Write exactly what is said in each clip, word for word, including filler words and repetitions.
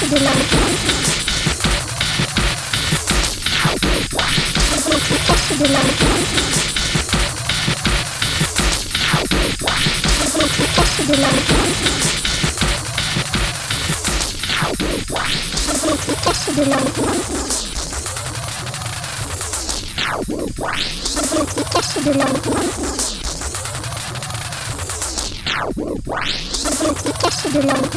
de l'homme. L'identité cachée de l'homme. L'identité cachée de l'homme. L'identité cachée de l'homme. L'identité cachée de l'homme. L'identité cachée de l'homme.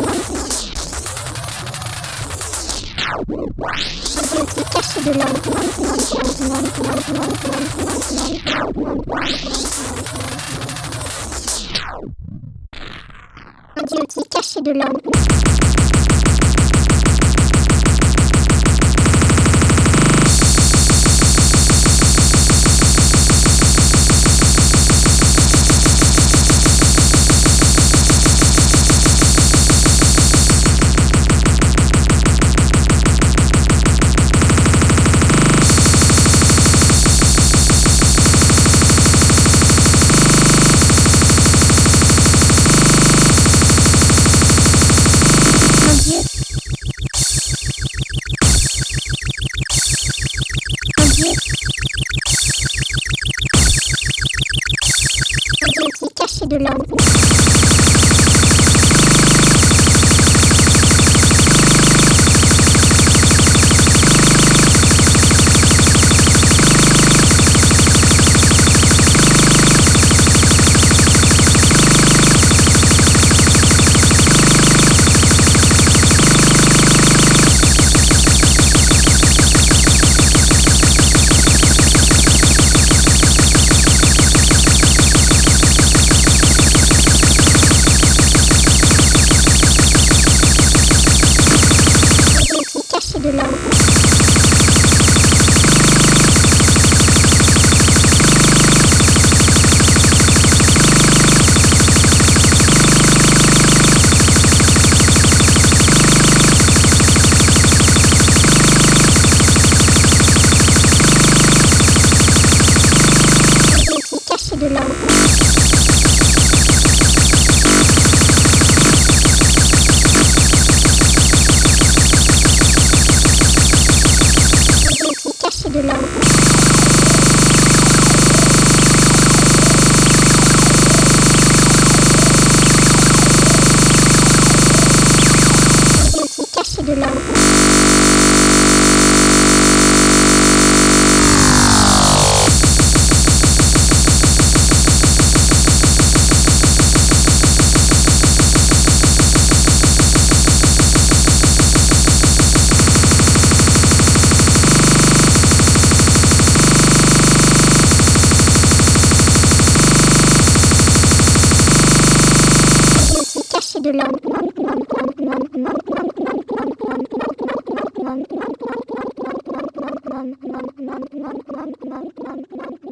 L'identité cachée de l'homme. L'identité cachée de l'homme. L'identité cachée de l'homme. De l'homme. L'identité cachée de l'homme. De l'homme. L'identité cachée de l'homme. De l'homme.